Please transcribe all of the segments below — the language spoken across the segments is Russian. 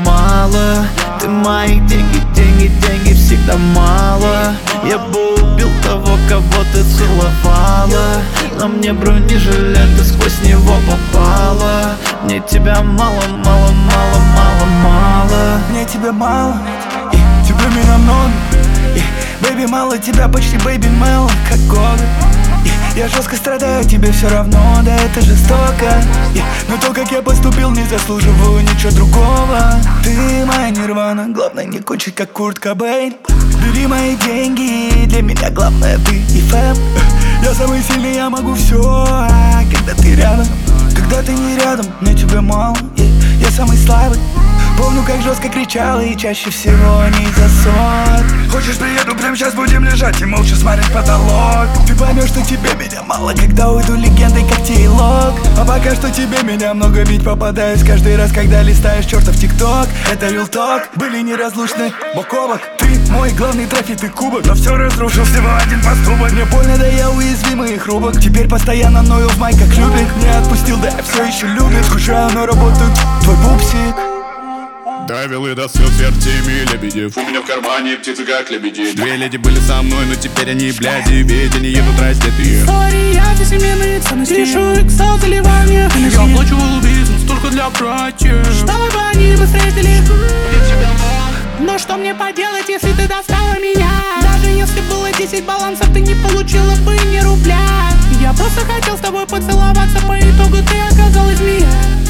мало. Ты мои деньги, деньги, деньги всегда мало. Я бы убил того, кого ты целовала. На мне бронежилет, ты сквозь него попала. Мне тебя мало, мало, мало, мало, мало. Мне тебя мало, и тебя меня много. Бэйби, мало тебя, почти бэйби мело, как годы. Я жестко страдаю, тебе все равно, да это жестоко. Но то, как я поступил, не заслуживаю ничего другого. Ты моя нирвана, главное не кончить, как Курт Кобейн. Бери мои деньги, для меня главное ты и фэм. Я самый сильный, я могу все, когда ты рядом. Когда ты не рядом, мне тебя мало, я самый слабый. Помню, как жестко кричала и чаще всего не за ссор. Хочешь, приеду, прямо сейчас будем лежать и молча смотреть потолок. Ты поймешь, что тебе меня мало, когда уйду легендой, как Тейлок. А пока что тебе меня много, ведь попадаюсь каждый раз, когда листаешь чертов ТикТок. Это real talk, были неразлучны бок о бок. Ты мой главный трофей, ты кубок, но все разрушил всего один поступок. Мне больно, да я уязвимый и хрупок. Теперь постоянно ною в май, как любик. Не отпустил, да я все еще любит. Скучаю, но работает твой пупсик. Довел и до слез вертими лебедев. У меня в кармане птицы как лебеди. Две леди были со мной, но теперь они бляди. Ведь они едут раздетые. Сори, я за семейные ценности. Решу иксал заливание. Я оплачивал бизнес только для братьев, чтобы бы они мы встретили. Но что мне поделать, если ты достала меня? Даже если было 10 балансов, ты не получила бы ни рубля. Я просто хотел с тобой поцеловаться, по итогу ты оказалась змея.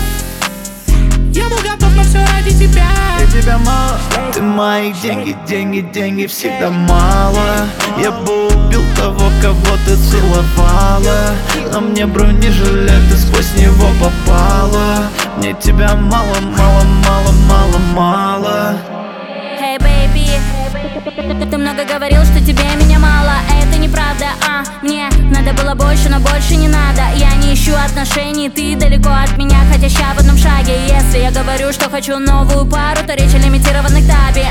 Я был готов на все ради тебя. Я тебя мало, ты мои деньги, деньги, деньги всегда мало. Я бы убил того, кого ты целовала. На мне бронежилет, ты сквозь него попала. Мне тебя мало, мало, мало, мало, мало. Hey baby, ты много говорил, что тебе меня мало. Это неправда, мне надо было больше, но больше не надо. Я не ищу отношений, ты далеко от меня, хотя ща в одном шаге. Если я говорю, что хочу новую пару, то речь о лимитированных табе.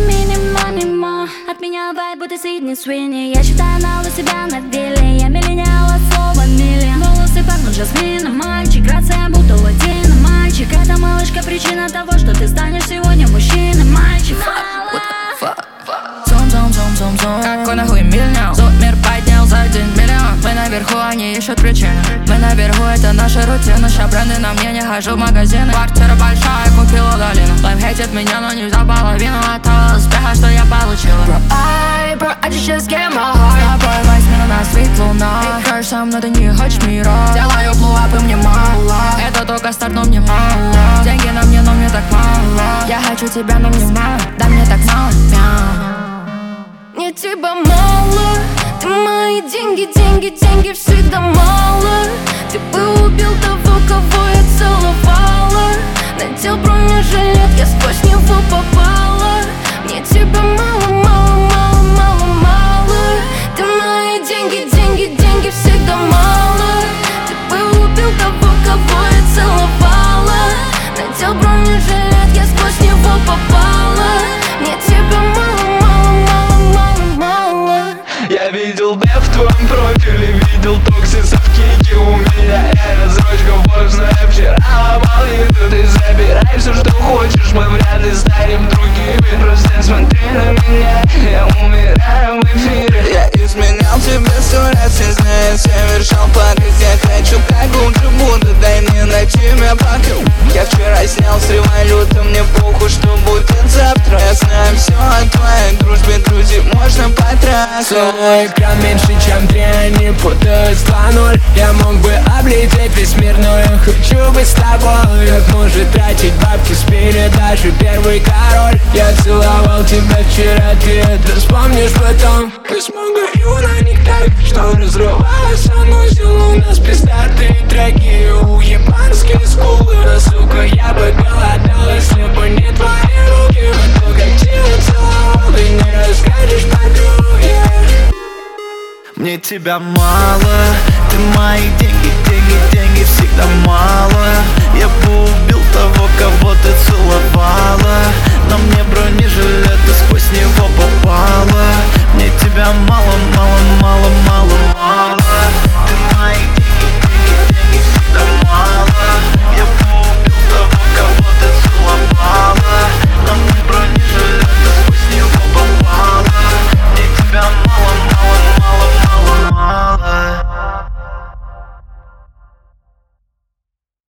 От меня вайб, будто Сидни Свинни. Я считаю на себя на деле. Я миллениал от слова миллион. Волосы пахнут жасмином, мальчик. Грация, будто латино, мальчик. Это малышка, причина того, что ты станешь сегодня мужчиной, мальчик. Какой нахуй миллион? Зод мир поднял за день миллион. Мы наверху, они ищут причины. Мы наверху, это наша рутина. Ща бренды на мне, не хожу в магазины. Квартира большая, купила долину. Лайф хейтит меня, но не взял половину от того успеха, что я получила. Bro, I just get my heart. Я появилась смена на свет луна. Ты кажешь со мной, ты не хочешь мира. Делаю блуап, и мне мало. Это только старт, но мне мало. Деньги на мне, но мне так мало. Я хочу тебя, но мне мало. Да мне так мало, мяу. Мне тебя мало, ты мои деньги, деньги, деньги всегда мало. Ты бы убил того, кого я целовала. Надел бронежилет, я сквозь него попала. Мне тебя мало, мало, мало, мало, мало. Ты мои деньги, деньги, деньги всегда мало. Ты бы убил того, кого я целовала. Надел бронежилет, я сквозь него попала. Мне тебя мало, мало, мало, мало, мало. Я видел дэп в твоем профиле, видел токсисов кики у меня. Я разрочка поздная, вчера ломал еду. Ты забирай все, что хочешь, мы вряд ли станем другими. Просто смотри на меня, я умираю в эфире. Я изменял тебе 100 раз, не зная, совершал пакость. Я хочу, как лучше буду, дай мне на тебя пока. Я вчера снял с революта, мне похуй, что будет завтра. Я знаю все о твоей дружбе, друзей можно потратить. Свой экран меньше, чем 3, они путают 2-0. Я мог бы облететь весь мир, но я хочу быть с тобой. Как может тратить бабки, спили даже первый король. Я целовал тебя вчера, ты это вспомнишь потом. Мы с Магариона не так, что разрывалось, санузел. У нас пиздатые треки, уебанские скулы. Но, сука, я бы голодал, если бы не твои руки. Но то, как тебя целовал, ты не расскажешь подруге. Мне тебя мало, ты мои деньги, деньги, деньги всегда мало. Я бы убил того, кого ты целовала.